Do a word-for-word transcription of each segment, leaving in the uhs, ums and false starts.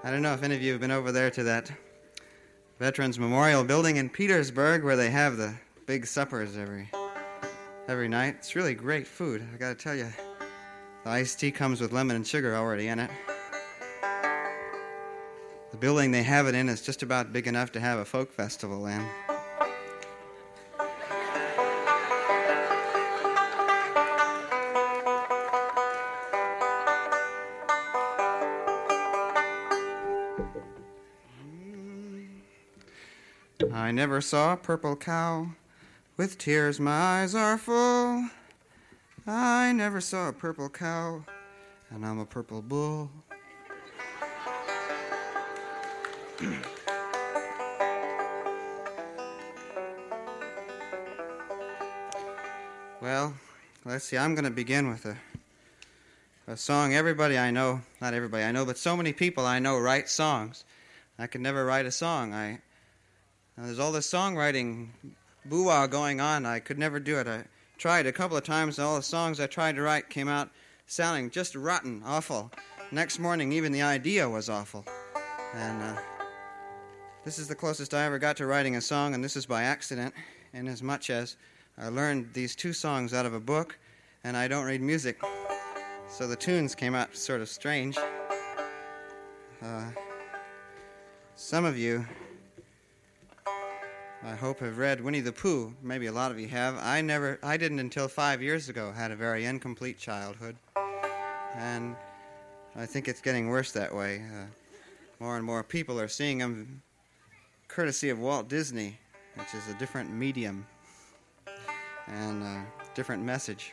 I don't know if any of you have been over there to that Veterans Memorial Building in Petersburg where they have the big suppers every every night. It's really great food. I gotta tell you, the iced tea comes with lemon and sugar already in it. The building they have it in is just about big enough to have a folk festival in. I never saw a purple cow, with tears my eyes are full. I never saw a purple cow, and I'm a purple bull. Well, let's see, I'm going to begin with a, a song everybody I know, not everybody I know, but so many people I know write songs. I could never write a song. I Now, there's all this songwriting boo-wah going on. I could never do it. I tried a couple of times, and all the songs I tried to write came out sounding just rotten, awful. Next morning, even the idea was awful. And uh, this is the closest I ever got to writing a song, and this is by accident, in as much as I learned these two songs out of a book, and I don't read music. So the tunes came out sort of strange. Uh, some of you, I hope, have read Winnie the Pooh. Maybe a lot of you have. I never, I didn't until five years ago, had a very incomplete childhood. And I think it's getting worse that way. Uh, more and more people are seeing them courtesy of Walt Disney, which is a different medium and a different message.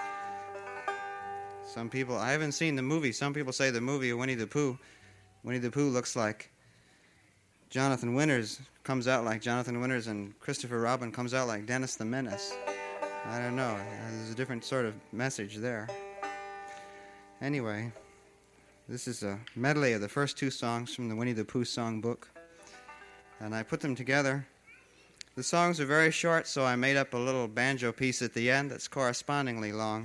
Some people, I haven't seen the movie. Some people say the movie of Winnie the Pooh, Winnie the Pooh looks like Jonathan Winters, comes out like Jonathan Winters, and Christopher Robin comes out like Dennis the Menace. I don't know. There's a different sort of message there. Anyway, this is a medley of the first two songs from the Winnie the Pooh songbook, and I put them together. The songs are very short, so I made up a little banjo piece at the end that's correspondingly long.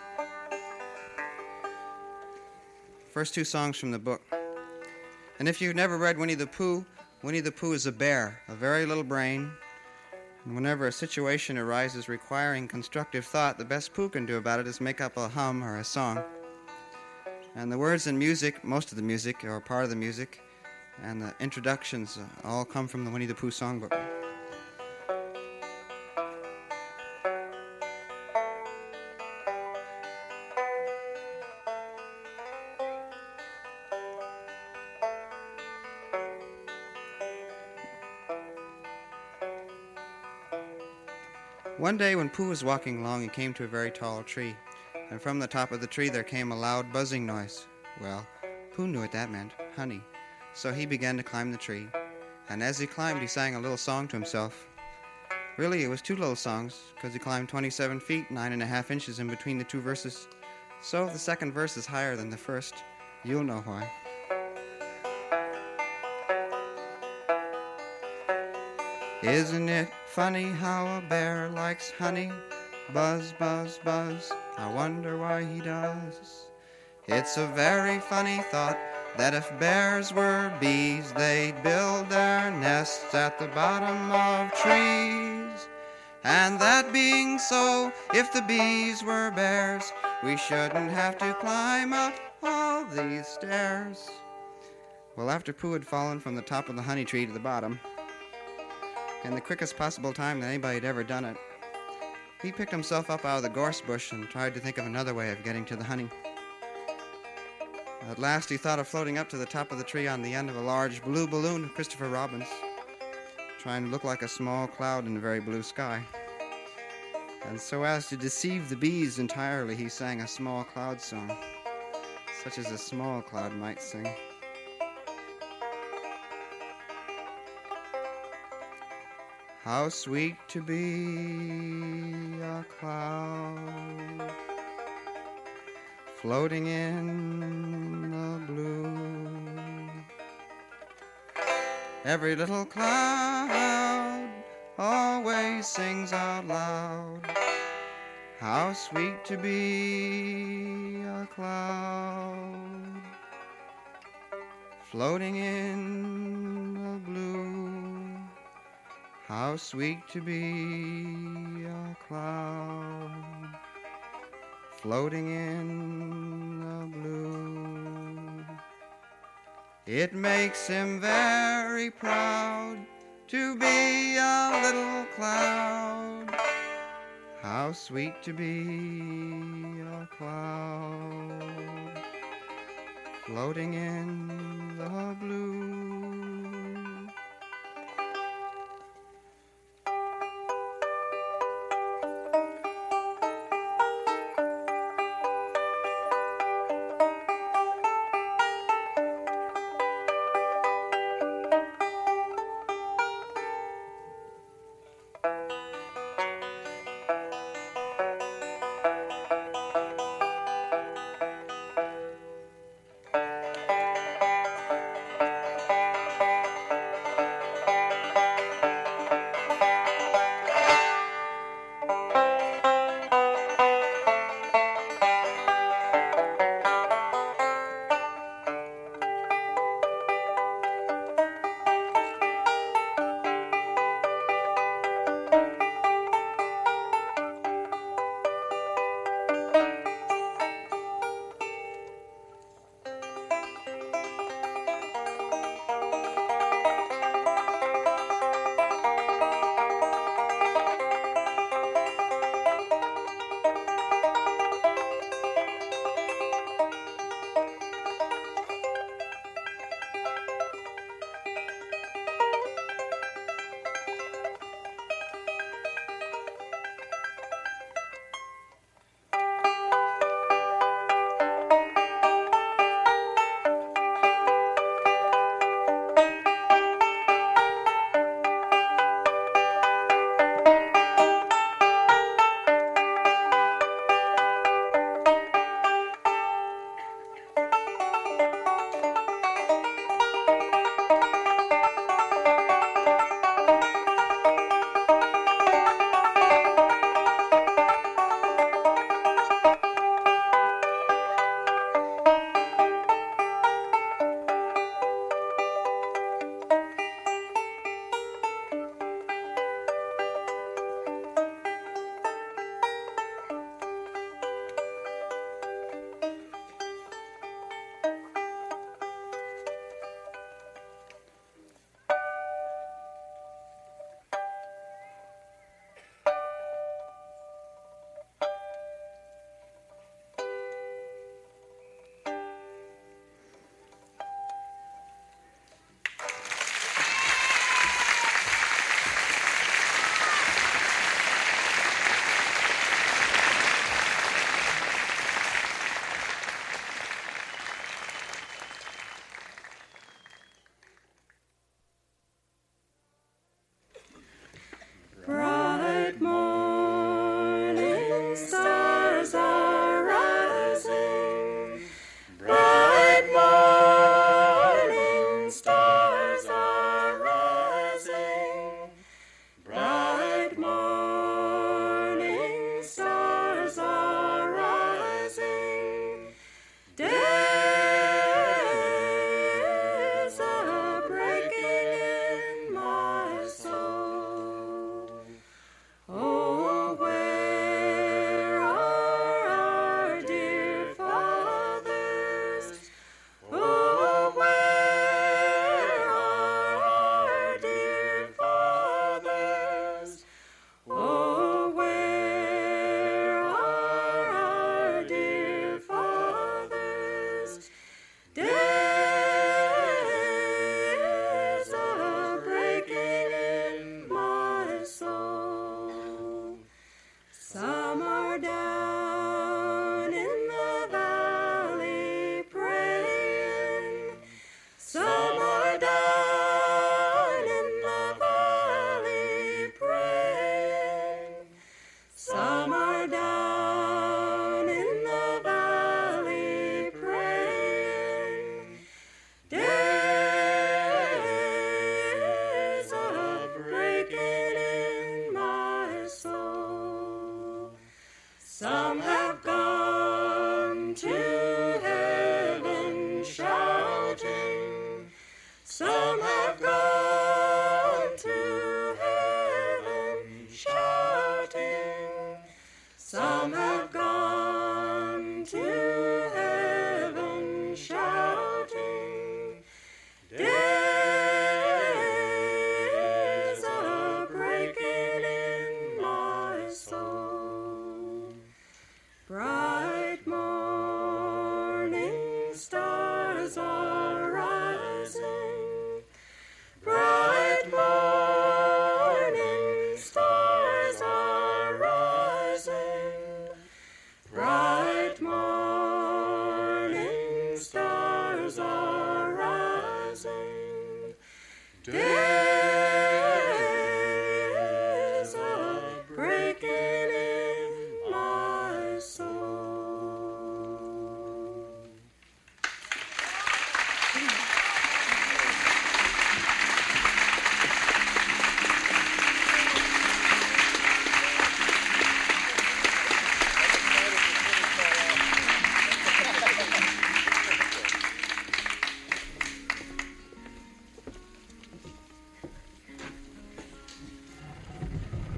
First two songs from the book. And if you've never read Winnie the Pooh, Winnie the Pooh is a bear, a very little brain, and whenever a situation arises requiring constructive thought, the best Pooh can do about it is make up a hum or a song. And the words and music, most of the music, or part of the music, and the introductions all come from the Winnie the Pooh songbook. One day when Pooh was walking along, he came to a very tall tree, and from the top of the tree there came a loud buzzing noise. Well, Pooh knew what that meant, honey. So he began to climb the tree, and as he climbed he sang a little song to himself. Really, it was two little songs, because he climbed twenty-seven feet, nine and a half inches in between the two verses. So if the second verse is higher than the first, you'll know why. Isn't it funny how a bear likes honey? Buzz, buzz, buzz, I wonder why he does. It's a very funny thought that if bears were bees, they'd build their nests at the bottom of trees. And that being so, if the bees were bears, we shouldn't have to climb up all these stairs. Well, after Pooh had fallen from the top of the honey tree to the bottom, in the quickest possible time that anybody had ever done it, he picked himself up out of the gorse bush and tried to think of another way of getting to the honey. At last he thought of floating up to the top of the tree on the end of a large blue balloon of Christopher Robin's, trying to look like a small cloud in the very blue sky. And so as to deceive the bees entirely, he sang a small cloud song, such as a small cloud might sing. How sweet to be a cloud floating in the blue. Every little cloud always sings out loud. How sweet to be a cloud floating in the blue. How sweet to be a cloud, floating in the blue. It makes him very proud to be a little cloud. How sweet to be a cloud, floating in the blue.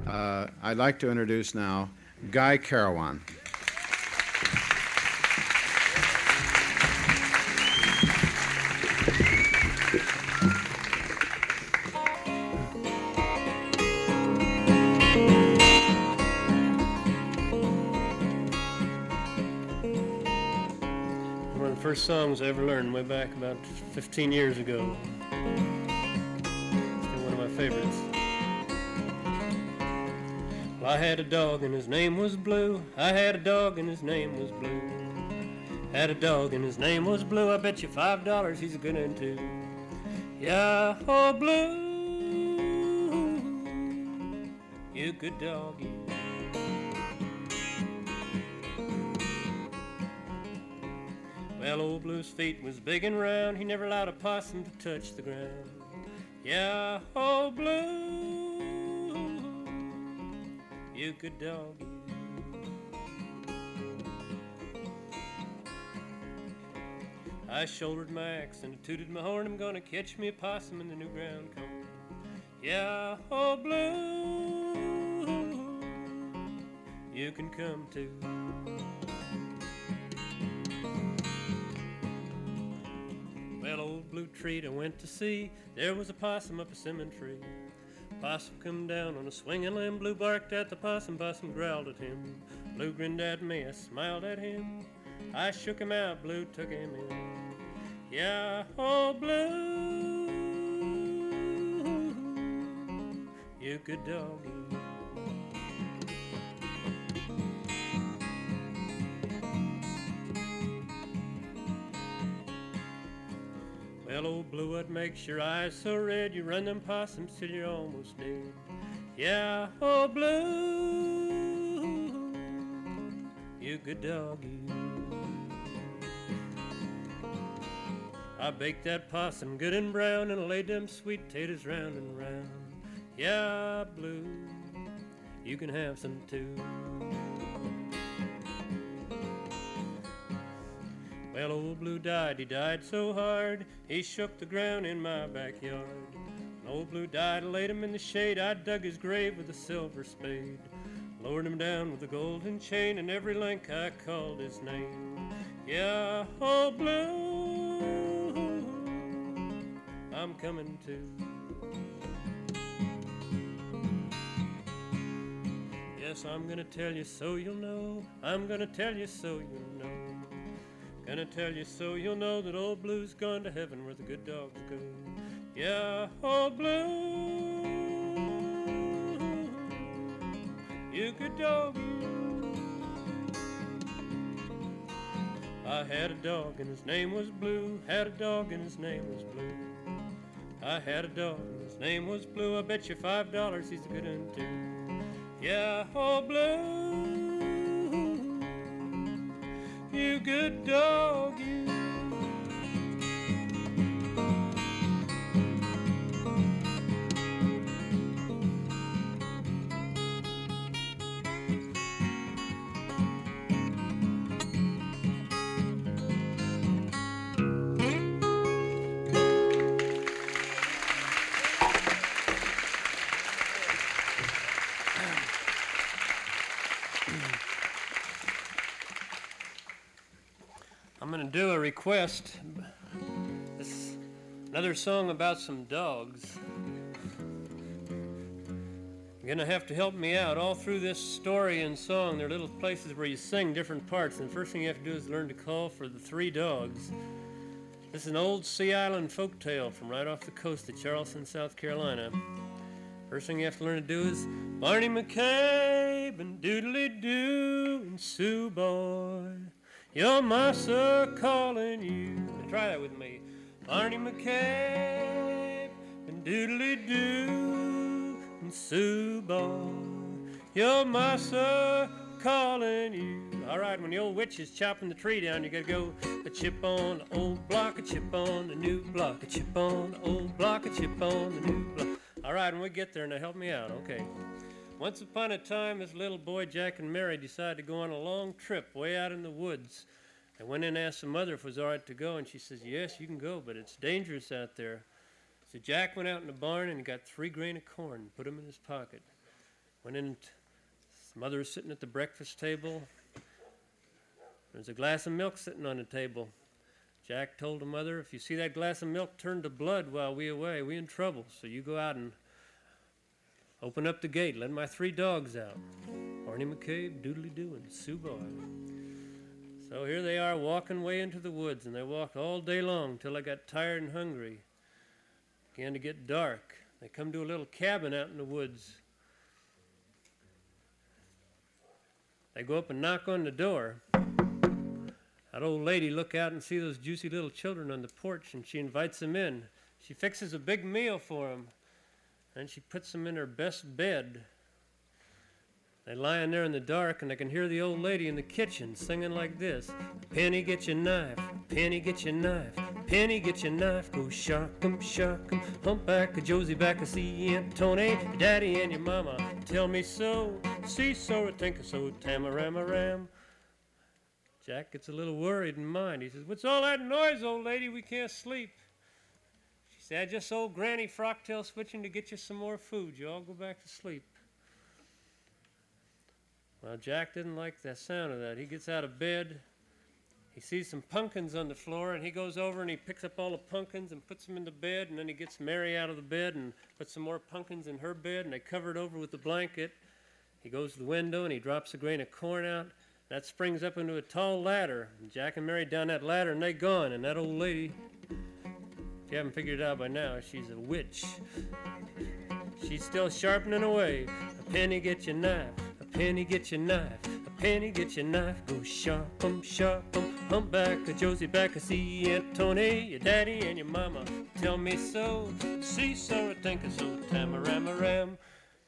Uh, I'd like to introduce now Guy Carawan. One of the first songs I ever learned way back about fifteen years ago. Still one of my favorites. Well, I had a dog and his name was Blue. I had a dog and his name was Blue. Had a dog and his name was Blue. I bet you five dollars he's a good one too. Yeah, oh Blue, you good dog, you. Well, old Blue's feet was big and round. He never allowed a possum to touch the ground. Yeah, oh Blue, you good dog, you. I shouldered my axe and tooted my horn. I'm gonna catch me a possum in the new ground corn. Yeah, oh Blue, you can come too. Well, old Blue treat I went to see. There was a possum up a cinnamon tree. Possum come down on a swinging limb. Blue barked at the possum, possum growled at him. Blue grinned at me, I smiled at him. I shook him out, Blue took him in. Yeah, oh Blue, you good doggy. Well, old Blue, what makes your eyes so red? You run them possums till you're almost dead. Yeah, oh Blue, you good doggy. I baked that possum good and brown and I laid them sweet potatoes round and round. Yeah, Blue, you can have some too. Well, old Blue died, he died so hard, he shook the ground in my backyard. When old Blue died, I laid him in the shade, I dug his grave with a silver spade. Lowered him down with a golden chain, and every link I called his name. Yeah, oh Blue, I'm coming too. Yes, I'm gonna tell you so you'll know, I'm gonna tell you so you'll know. Gonna tell you so you'll know that old Blue's gone to heaven where the good dogs go. Yeah, old Blue, you good dog, you. I had a dog and his name was Blue. Had a dog and his name was Blue. I had a dog and his name was Blue. I bet you five dollars he's a good one too. Yeah, old Blue, you good dog, you. I'm going to do a request. This is another song about some dogs. You're going to have to help me out. All through this story and song, there are little places where you sing different parts, and the first thing you have to do is learn to call for the three dogs. This is an old Sea Island folk tale from right off the coast of Charleston, South Carolina. First thing you have to learn to do is Barney McCabe and Doodly-Doo and Sue Boy. Your massa calling you. Now try that with me. Barney McCabe and Doodly-Doo and Sue Boy. Your massa calling you. All right, when the old witch is chopping the tree down, you gotta go a chip on the old block, a chip on the new block, a chip on the old block, a chip on the new block. All right, when we get there, now help me out, okay. Once upon a time, this little boy, Jack and Mary, decided to go on a long trip way out in the woods. They went in and asked the mother if it was all right to go, and she says, yes, you can go, but it's dangerous out there. So Jack went out in the barn and got three grain of corn and put them in his pocket. Went in, mother's sitting at the breakfast table. There's a glass of milk sitting on the table. Jack told the mother, if you see that glass of milk turn to blood while we away, we in trouble. So you go out and open up the gate, let my three dogs out. Barney McCabe, Doodly-Doo, and Sue Boy. So here they are walking way into the woods, and they walked all day long till I got tired and hungry. Began to get dark. They come to a little cabin out in the woods. They go up and knock on the door. That old lady look out and see those juicy little children on the porch, and she invites them in. She fixes a big meal for them, and she puts them in her best bed. They lie in there in the dark, and I can hear the old lady in the kitchen singing like this. Penny, get your knife. Penny, get your knife. Penny, get your knife. Go shock 'em, shock 'em. Humpback, a Josie back, a see Aunt Tony, your daddy and your mama. Tell me so. See so, think so. Tamarama-ram. Jack gets a little worried in mind. He says, what's all that noise, old lady? We can't sleep. She said, just old Granny Frocktail switching to get you some more food. You all go back to sleep. Well, Jack didn't like the sound of that. He gets out of bed. He sees some pumpkins on the floor, and he goes over and he picks up all the pumpkins and puts them in the bed, and then he gets Mary out of the bed and puts some more pumpkins in her bed, and they cover it over with the blanket. He goes to the window, and he drops a grain of corn out. That springs up into a tall ladder. And Jack and Mary down that ladder, and they gone. And that old lady, if you haven't figured it out by now, she's a witch. She's still sharpening away. A penny, get your knife. A penny, get your knife. A penny, get your knife. Go sharp 'em, sharp 'em. Humpback, a Josie back, a see Aunt Tony, your daddy and your mama. Tell me so. See so, think so. Tamarama-ram.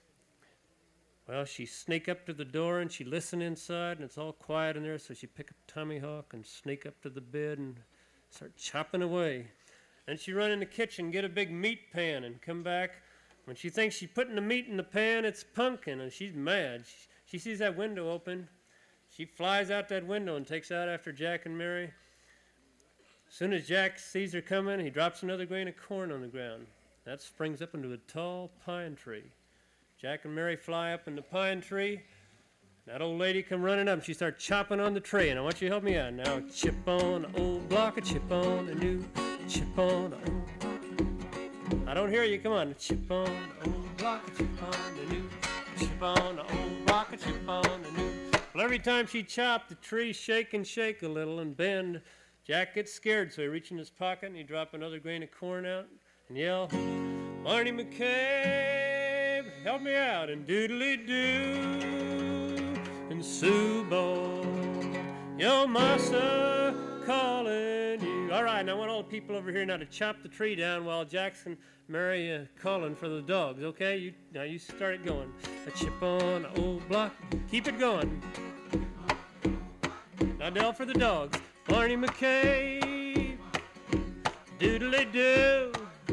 Well, she sneak up to the door and she listen inside, and it's all quiet in there, so she pick up Tommyhawk and sneak up to the bed and start chopping away. Then she run in the kitchen, get a big meat pan, and come back. When she thinks she's putting the meat in the pan, it's pumpkin, and she's mad. She, she sees that window open. She flies out that window and takes out after Jack and Mary. As soon as Jack sees her coming, he drops another grain of corn on the ground. That springs up into a tall pine tree. Jack and Mary fly up in the pine tree. That old lady come running up, and she starts chopping on the tray. And I want you to help me out. Now, chip on an old block, a chip on a new, chip on an old. I don't hear you. Come on. Chip on an old block, a chip on a new, chip on an old block, a chip on a new. Well, every time she chopped, the tree shake and shake a little and bend. Jack gets scared, so he reaches in his pocket and he drop another grain of corn out and yell, Barney McCabe, help me out, and doodly-doo, and Sue Boy, your massa calling you. All right, now I want all the people over here now to chop the tree down while Jackson Mary uh, calling for the dogs, okay? You now you start it going. A chip on an old block, keep it going. Now Dell for the dogs. Barney McCabe, doodly-doo,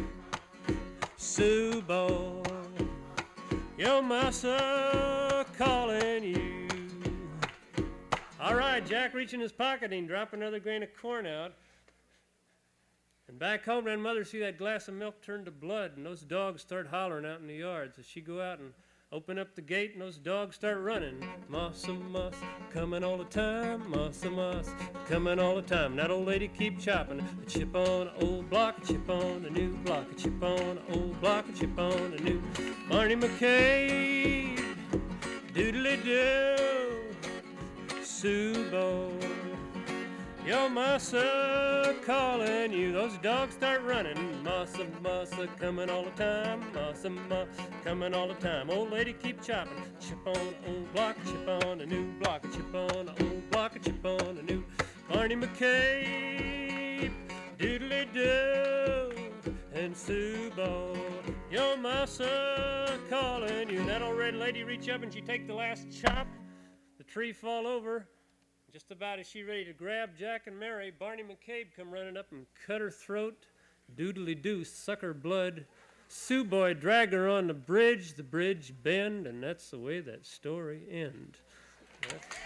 Sue Boy, your massa calling you. All right, Jack reached in his pocket and drop another grain of corn out. And back home, that mother see that glass of milk turn to blood, and those dogs start hollering out in the yard. So she go out and open up the gate, and those dogs start running. Moss and moss, coming all the time. Moss and moss, coming all the time. And that old lady keep chopping. A chip on an old block, a chip on a new block, a chip on an old block, a chip on a new. Barney McCabe, doodly-doo, Sue Boy, your massa calling you. Those dogs start running. Massa, massa, coming all the time. Massa, massa, coming all the time. Old lady keep chopping. Chip on an old block, chip on a new block, a chip on an old block, a chip on a new. Barney McCabe, doodly-doo, and Sue Boy, your massa calling you. That old red lady reach up and she take the last chop. The tree fall over. Just about as she ready to grab Jack and Mary, Barney McCabe come running up and cut her throat. Doodly-doo, suck her blood. Sue Boy drag her on the bridge. The bridge bend, and that's the way that story ends. That's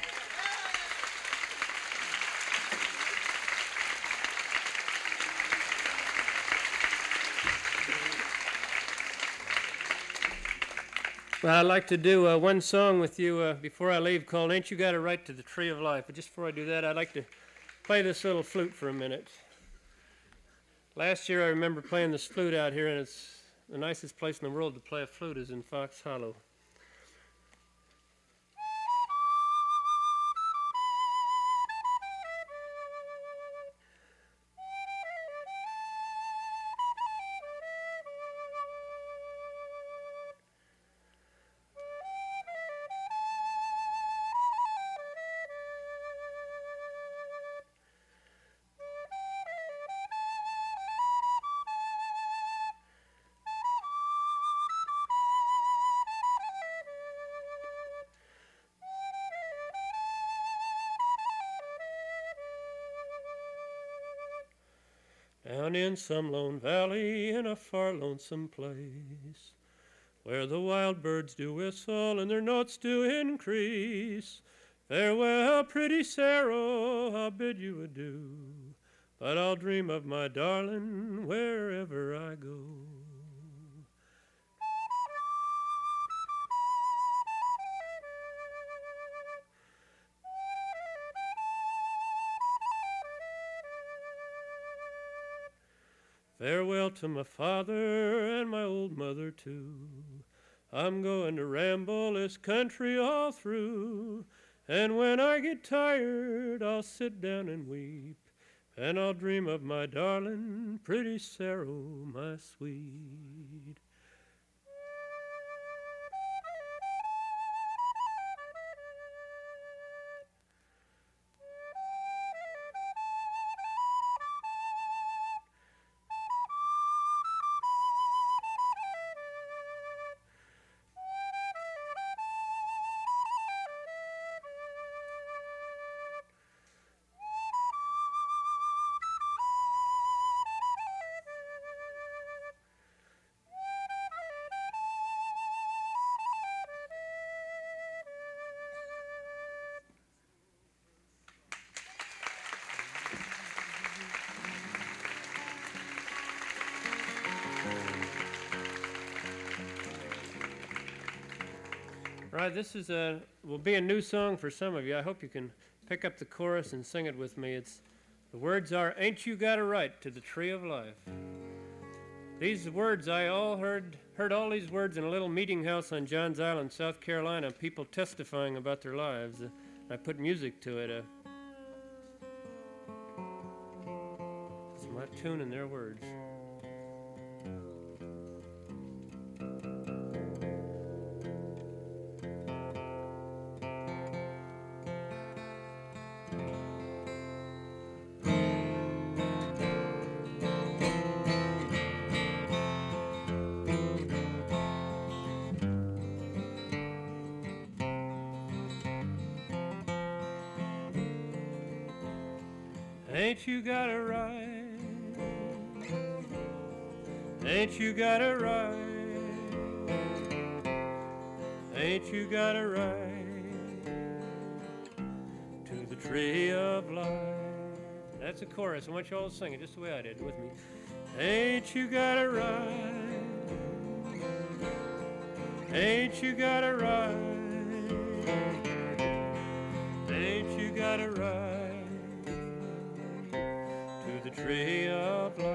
Well, I'd like to do uh, one song with you uh, before I leave called Ain't You Got a Right to the Tree of Life. But just before I do that, I'd like to play this little flute for a minute. Last year I remember playing this flute out here, and it's the nicest place in the world to play a flute is in Fox Hollow. Down in some lone valley in a far lonesome place, where the wild birds do whistle and their notes do increase. Farewell, pretty Sarah, I'll bid you adieu, but I'll dream of my darling wherever I go. Farewell to my father and my old mother too. I'm going to ramble this country all through, and when I get tired I'll sit down and weep, and I'll dream of my darling, pretty Sarah, my sweet. Right, this is a will be a new song for some of you. I hope you can pick up the chorus and sing it with me. It's the words are, "Ain't you got a right to the tree of life?" These words I all heard heard all these words in a little meeting house on Johns Island, South Carolina. People testifying about their lives. Uh, I put music to it. Uh, it's my tune and their words. Ain't you got a right? Ain't you got a right? Ain't you got a right to the tree of life? That's a chorus. I want you all to sing it just the way I did with me. Ain't you got a right? Ain't you got a right? Ain't you got a right to the tree of life?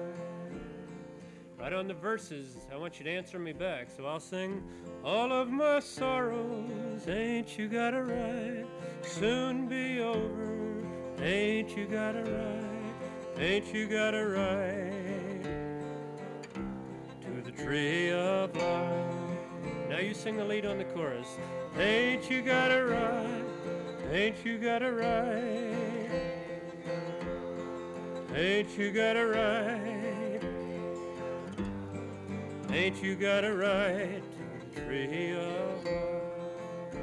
Right on the verses, I want you to answer me back. So I'll sing, all of my sorrows, ain't you got a right, soon be over. Ain't you got a right, ain't you got a right to the tree of life? Now you sing the lead on the chorus. Ain't you got a right, ain't you got a right, ain't you got a right, ain't you got a right to the tree of life?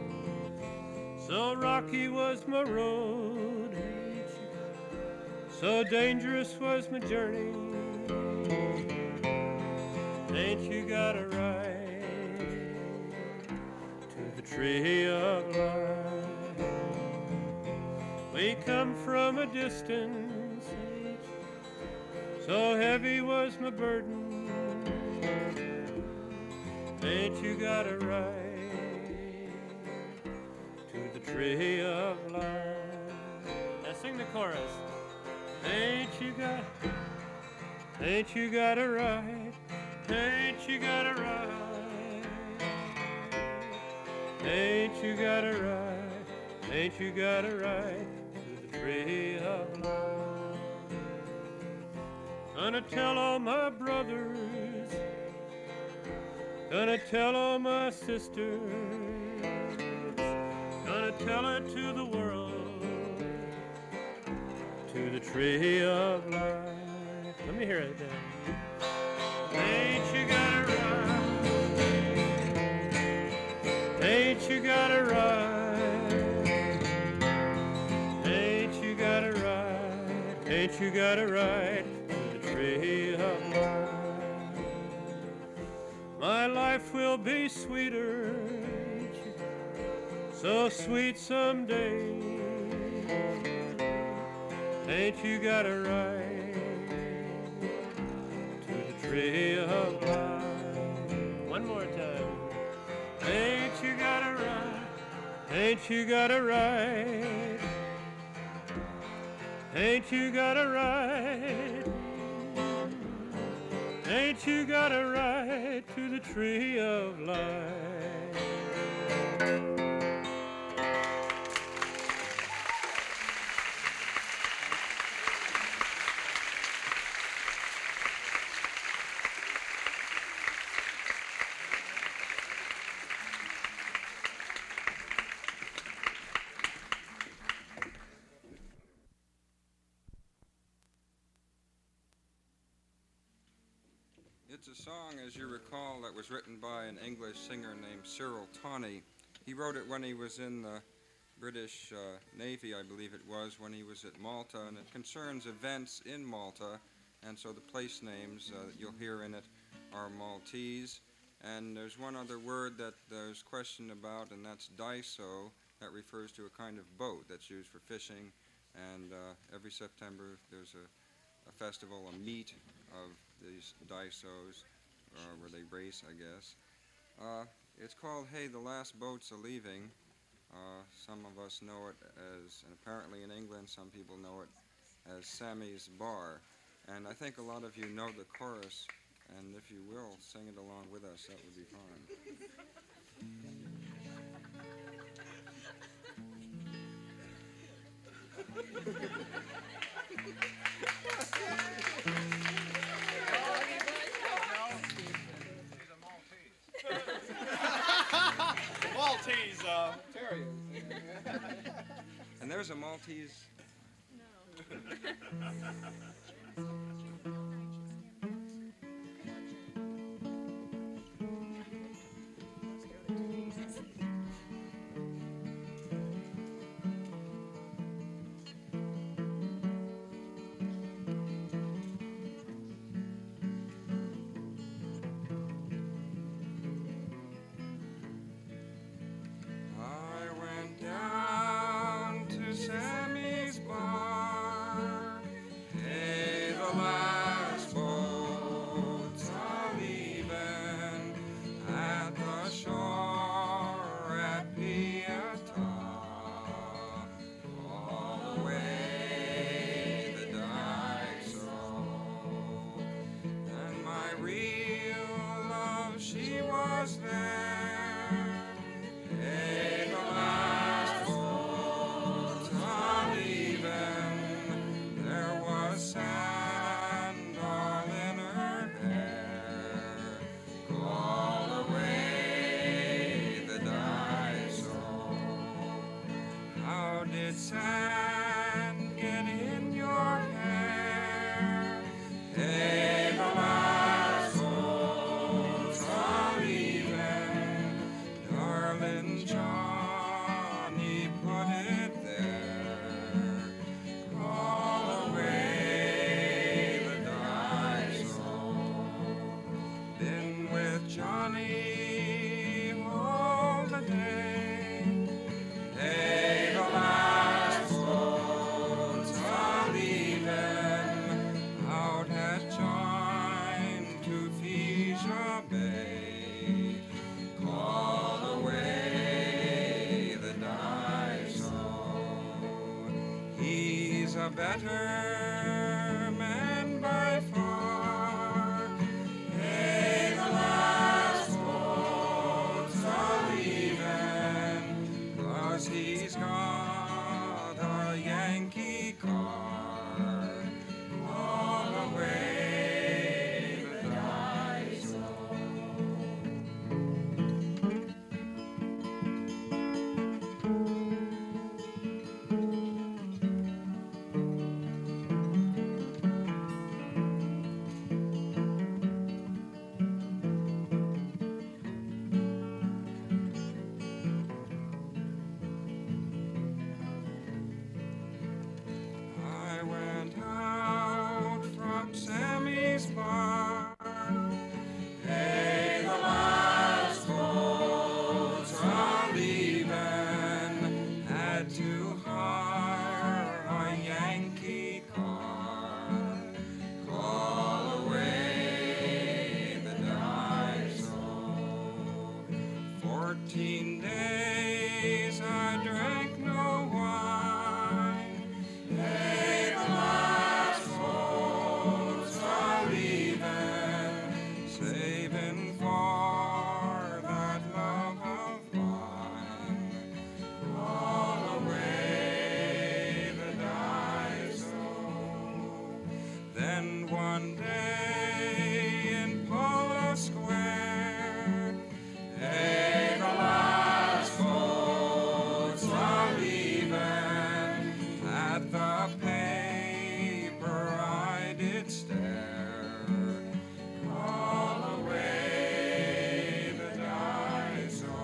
So rocky was my road, ain't you? So dangerous was my journey. Ain't you got a right to the tree of life? We come from a distance, so heavy was my burden. Ain't you got a right to the tree of life? Now sing the chorus. Ain't you got, ain't you got a right, ain't you got a right, ain't you got a right, ain't you got a right to the tree of life? Gonna tell all my brothers, gonna tell all my sisters, gonna tell it to the world, to the tree of life. Let me hear it then. Ain't you got a right? Ain't you got a right? Ain't you got a right? Ain't you got a right to the tree of life? My life will be sweeter, so sweet someday. Ain't you got a right to the tree of life? One more time. Ain't you got a right? Ain't you got a right? Ain't you got a right? Ain't you got a right to the tree of life? It's a song, as you recall, that was written by an English singer named Cyril Tawney. He wrote it when he was in the British uh, Navy, I believe it was, when he was at Malta, and it concerns events in Malta, and so the place names uh, that you'll hear in it are Maltese. And there's one other word that there's question about, and that's daiso. That refers to a kind of boat that's used for fishing, and uh, every September there's a, a festival, a meet of these daisos, uh, where they race, I guess. Uh, it's called Hey, the Last Boat's A-Leaving. Uh, some of us know it as, and apparently in England some people know it as Sammy's Bar. And I think a lot of you know the chorus, and if you will, sing it along with us, that would be fine. Maltese uh, Terriers. And there's a Maltese. Hey, the a better man by far. Hey, the last boat's a-leavin', 'cause he's got a Yankee car all the way to Daiso. I went out from Sammy's bar. Hey, the last boat's a-leavin', had to hire a Yankee car all the way to Daiso. Fourteen days I drank no wine. Hey, the last boat's a-leavin', saving for that love of mine all the way to Daiso. Then one day in Paula Square, hey, the last boat's a-leavin', at the paper I did stare all the way to Daiso.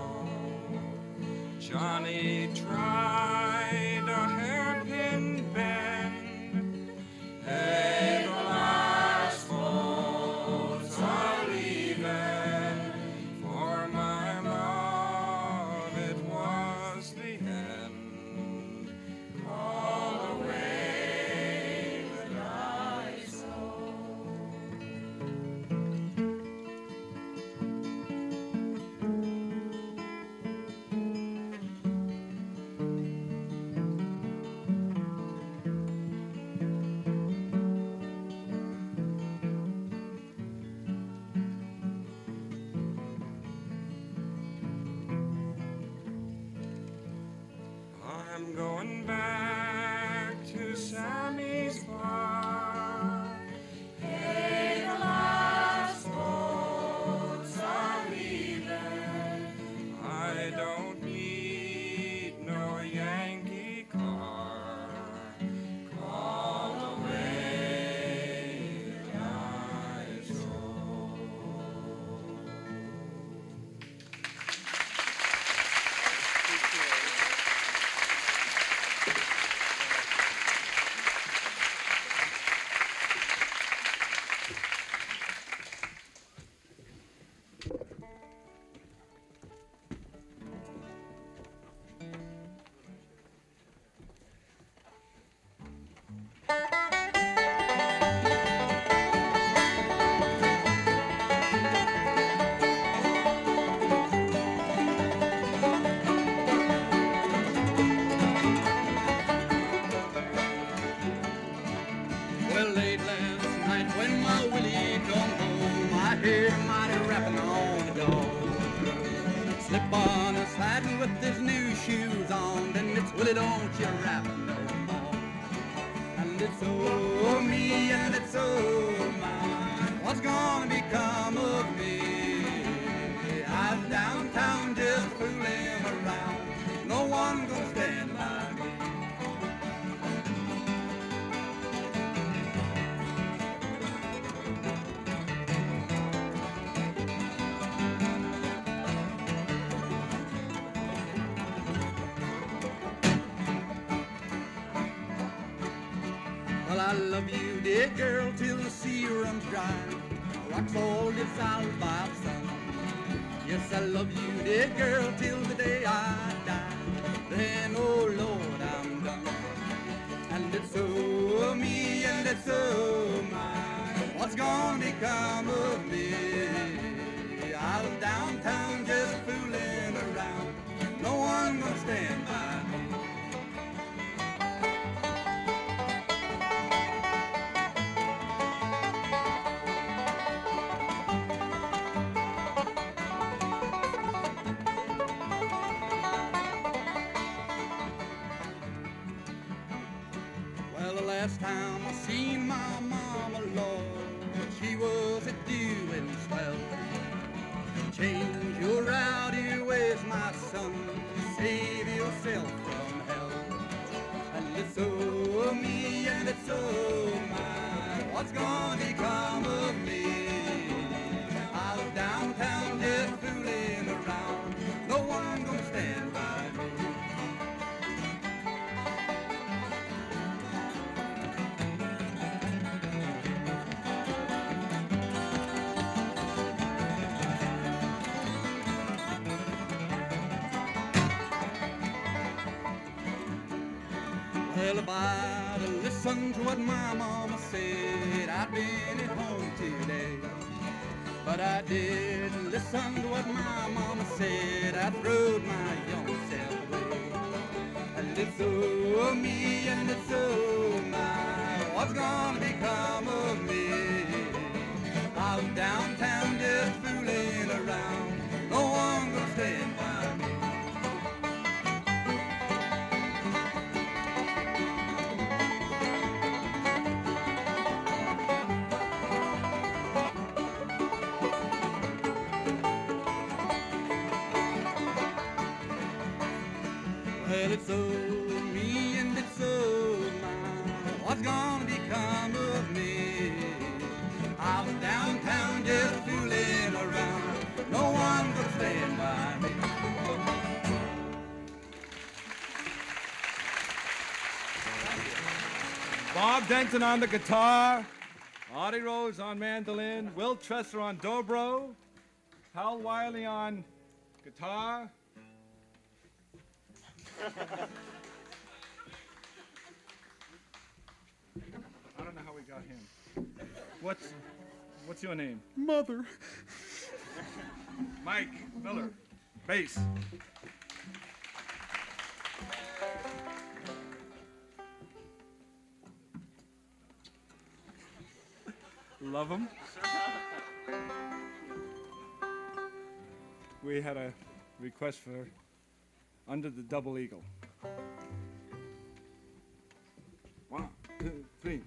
Johnny tried a hairpin bend. Hey, the last boat's a-leavin', for my love it was the end all the way to Daiso. I'm going back to Sammy's bar. Hey, the last boat's a-leavin', I don't need no Yankee car all the way to Daiso. Well, late last night when my Willie come home, I heard him mighty rapping on the door. Slip on a sliding with his new shoes on, then it's Willie, don't you rap no more. And it's oh me and it's oh mine, what's gonna become of me? I'm downtown just fooling around, no one gonna stand by me. Well, I love you, dear girl, till the sea runs dry. Rocks all dissolved by the sun. Yes, I love you, dear girl, till the day I die. Then, oh Lord, I'm done. And it's so me and it's so mine, what's gonna become of me? I was downtown just fooling around, no one gonna stand by me. last time I seen my mama, Lord, she was a doing swell. Change your rowdy ways, my son, save yourself from hell. And it's oh me and it's oh my, what's gonna become of me? I was downtown just fooling around, no one gonna stand by me. Well, if I'd have listened to what my mama said, I'd been at home today. But I didn't listen to what my mama said, I throwed my young self away. And it's so me and it's so my, what's gonna become of me? I was downtown just fooling around, no one gonna stand by me. Well, it's so me and it's so mine, what's gonna become of me? I was downtown just fooling around, no one could stand by me. Bob Denton on the guitar, Audie Rose on mandolin, Will Tresser on dobro, Hal Wiley on guitar. I don't know how we got him. What's what's your name? Mother. Mike Miller, bass. Love him. We had a request for Under the Double Eagle. One, two, three.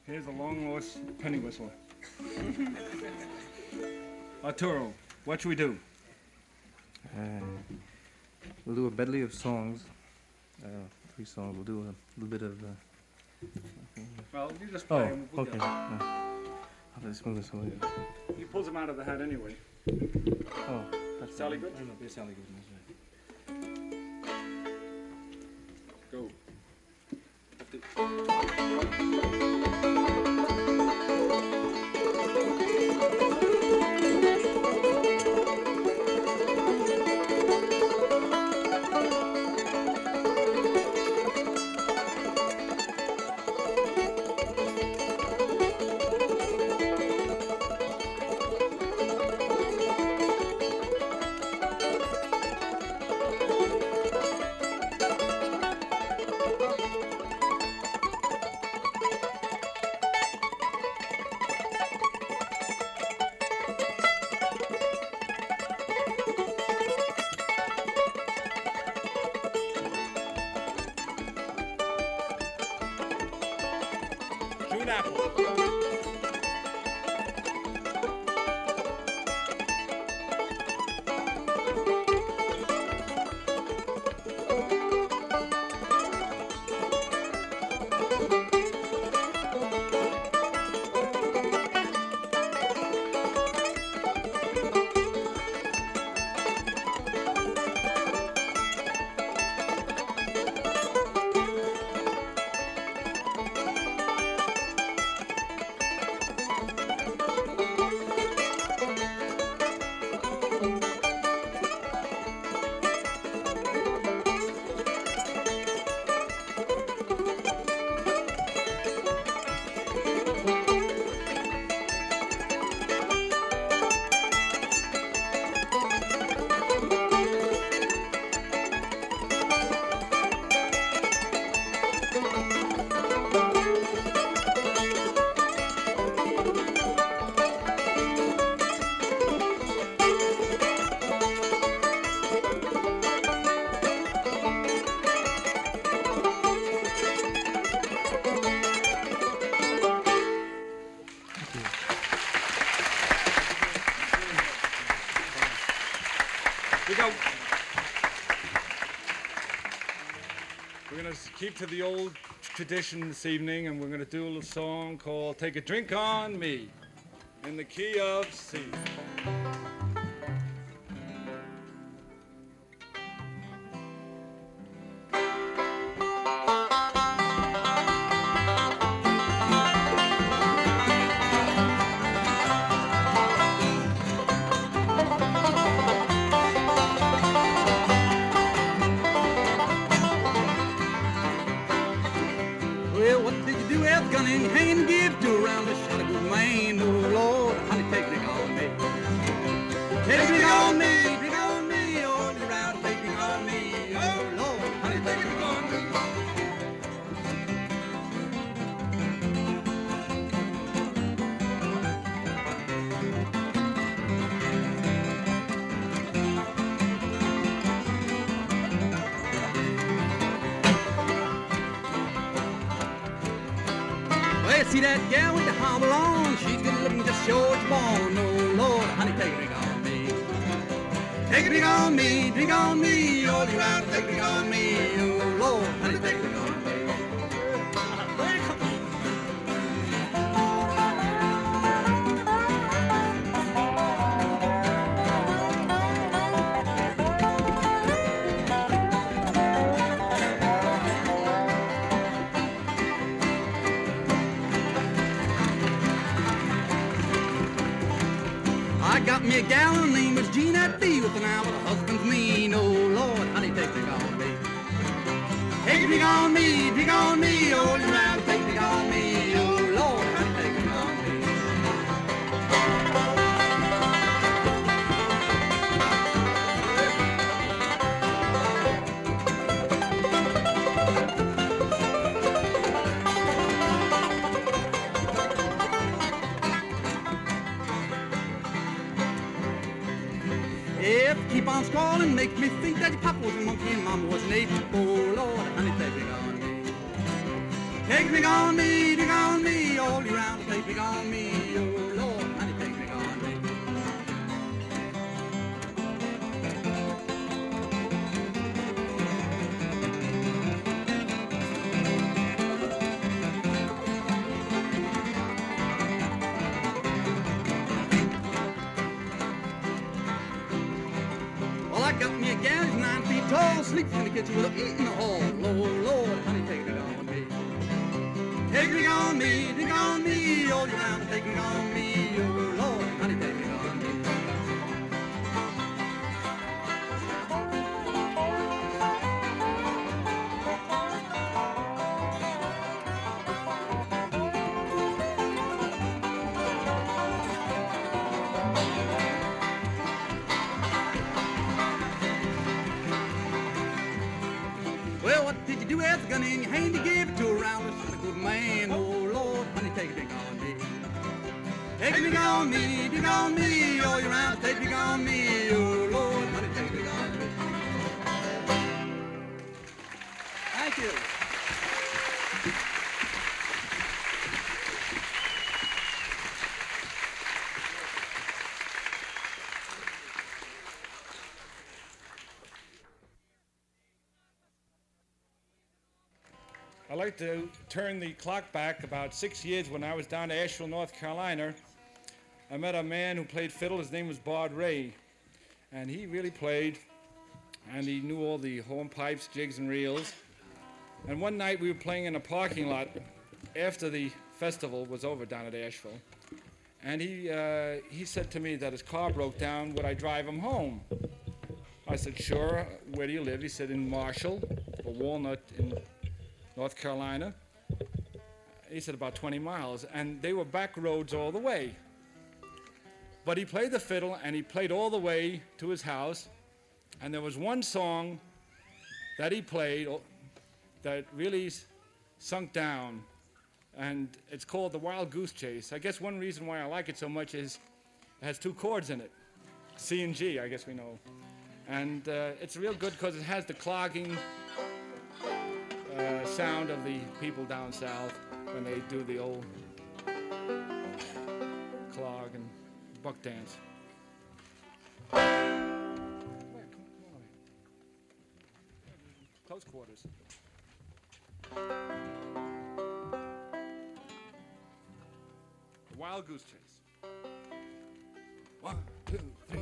Here's a long lost penny whistle. Arturo, what should we do? Uh, we'll do a medley of songs. Uh, three songs. We'll do a little bit of. Uh, Well, you just play oh, him. We'll okay. get- Uh, I'll just move this away. He pulls them out of the hat anyway. Oh, that's Sally good? I don't know. It's Sally good. Go. June apple. We go. We're going to keep to the old tradition this evening, and we're going to do a little song called Take a Drink on Me in the key of C. Well, what did you do with a gun in your hand and give to around the shot of good man? Oh, Lord, honey, take a drink on me. Take a drink on me, drink on me, all around, take a drink on me. Oh, Lord, honey, take a drink on me. Well, see that gal with the hobble on? She's good looking, just sure as born. Oh, Lord, honey, take a drink on me. Take a drink on me, drink on me, all around, take a drink on me. Oh, Lord, honey, take a drink on me. I got me a gal, her name was Jeanette B. With an eye with a husband's mean. Oh, Lord, honey, take a drink on me. Take a drink on me, drink on me, all around, take a drink on me. Oh, Lord, honey, take a drink on me. If you keep on squalling, makes me think that your papa was a monkey and mama was an ape. Oh, Lord, honey, take a drink on me. Take me on me, dig on me, all year round, take me on me, oh Lord, honey, take me on me. Well, I got me a gal, she's nine feet tall, sleeps in the kitchen with a eat in the hall. Lord, Lord, honey, take me on me. Take me on me, take on me, all year round, take me on me, oh Lord, honey, take me on me. Well, what did you do with the gun in your hand? You gave it to a rounder, son, a good man. Oh Lord, honey, take it on me. Take it on me, take it on me, all year round, take it on me. Oh Lord, honey, take it on me. Thank you. I'd like to turn the clock back about six years when I was down to Asheville, North Carolina. I met a man who played fiddle. His name was Bard Ray. And he really played, and he knew all the hornpipes, jigs, and reels. And one night we were playing in a parking lot after the festival was over down at Asheville. And he, uh, he said to me that his car broke down, would I drive him home? I said, sure. Where do you live? He said, in Marshall, or Walnut in North Carolina. He said about twenty miles, and they were back roads all the way. But he played the fiddle, and he played all the way to his house, and there was one song that he played that really sunk down, and it's called The Wild Goose Chase. I guess one reason why I like it so much is it has two chords in it, C and G, I guess we know. And uh, it's real good because it has the clogging Uh, sound of the people down south when they do the old clog and buck dance. Come on, come on. Close quarters. The Wild Goose Chase. One, two, three.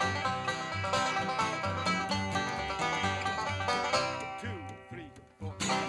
Two, three, four.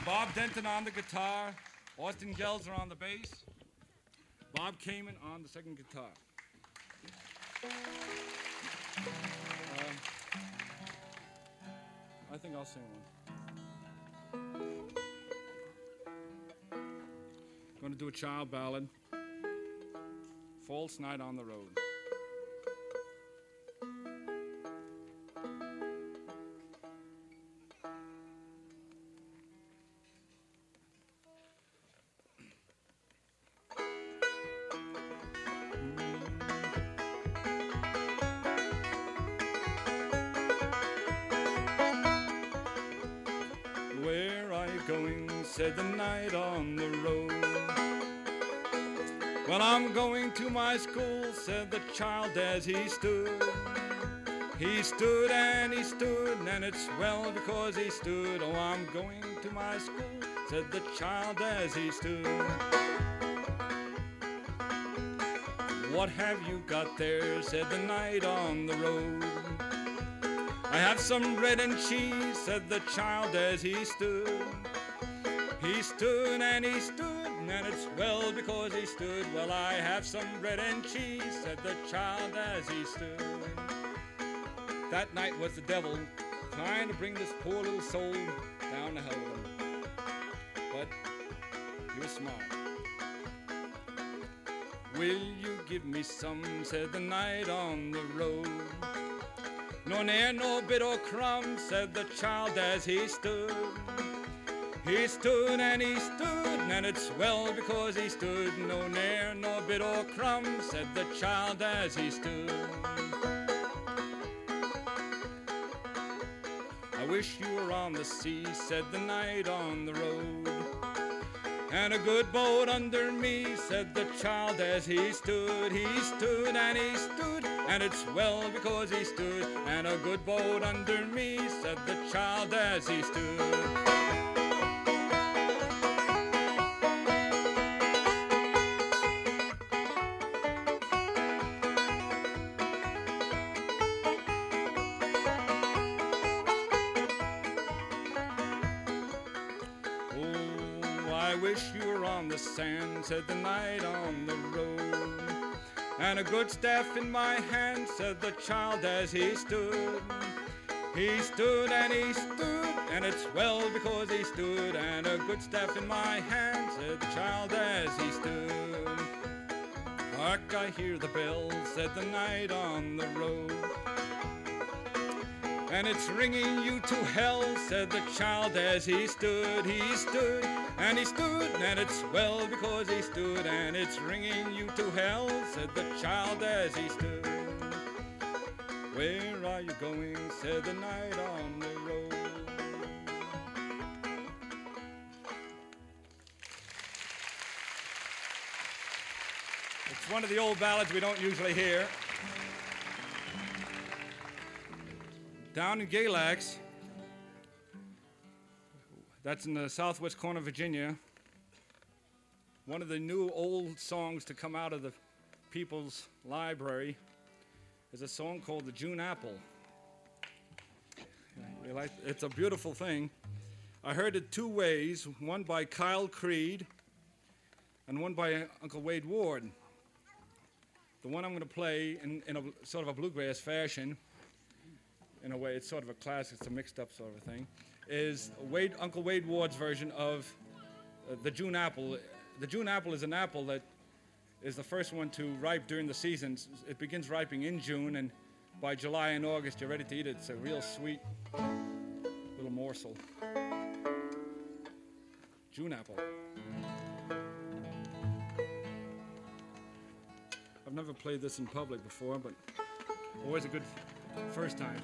Bob Denton on the guitar, Austin Gelser on the bass, Bob Kamen on the second guitar. Um, I think I'll sing one. Going to do a child ballad, False Night on the Road. Where are you going, said the night on the road. Well, I'm going to my school, said the child as he stood. He stood and he stood, and it's well because he stood. Oh, I'm going to my school, said the child as he stood. What have you got there, said the knight on the road. I have some bread and cheese, said the child as he stood. He stood and he stood, and it's well because he stood. Well, I have some bread and cheese, said the child as he stood. That night was the devil trying to bring this poor little soul down to hell. But he was smart. Will you give me some, said the knight on the road. No ne'er, no bit or crumb, said the child as he stood. He stood and he stood, and it's well because he stood. No ne'er, no bit or crumb, said the child as he stood. I wish you were on the sea, said the knight on the road. And a good boat under me, said the child as he stood. He stood and he stood, and it's well because he stood. And a good boat under me, said the child as he stood. I wish you were on the sand, said the knight on the road. And a good staff in my hand, said the child as he stood. He stood and he stood, and it's well because he stood. And a good staff in my hand, said the child as he stood. Hark, I hear the bells, said the knight on the road. And it's ringing you to hell, said the child as he stood. He stood and he stood, and it's well because he stood. And it's ringing you to hell, said the child as he stood. Where are you going, said the knight on the road. It's one of the old ballads we don't usually hear. Down in Galax, that's in the southwest corner of Virginia, one of the new old songs to come out of the People's Library is a song called The June Apple. It's a beautiful thing. I heard it two ways, one by Kyle Creed and one by Uncle Wade Ward. The one I'm going to play in, in a sort of a bluegrass fashion, in a way, it's sort of a classic, it's a mixed up sort of thing, is Wade, Uncle Wade Ward's version of uh, the June apple. The June apple is an apple that is the first one to ripe during the season. It begins ripening in June, and by July and August, you're ready to eat it. It's a real sweet little morsel. June apple. I've never played this in public before, but always a good first time.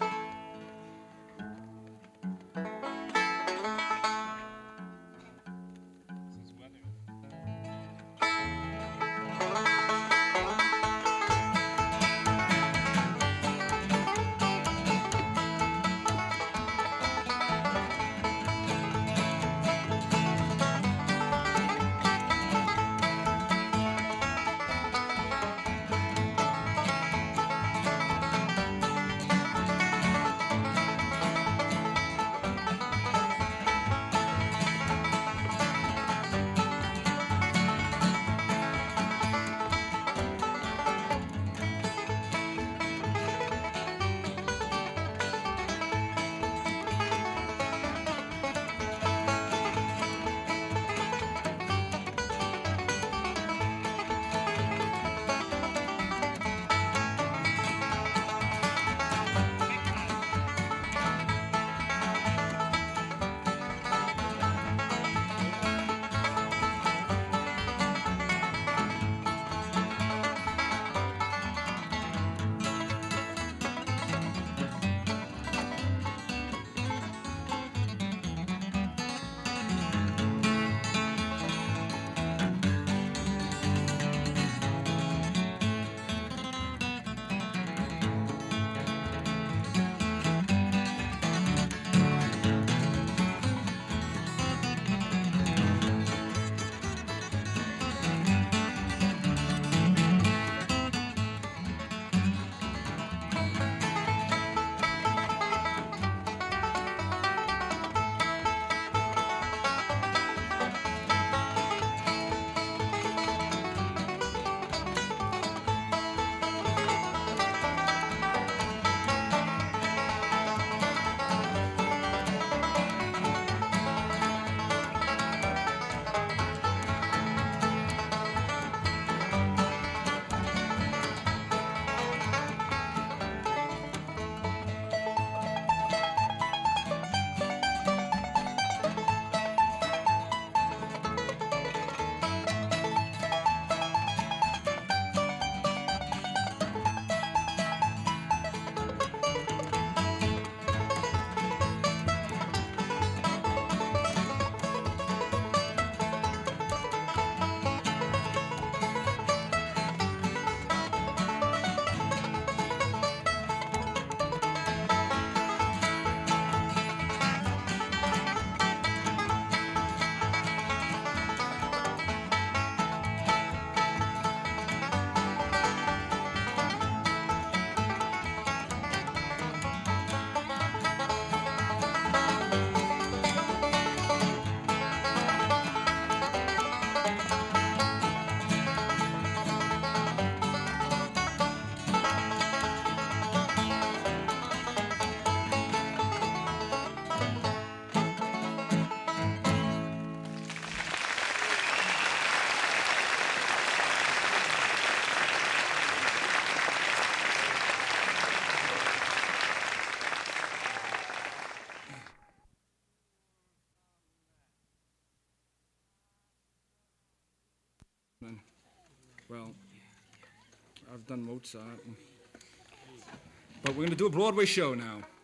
And, well, I've done Mozart. And, but we're going to do a Broadway show now.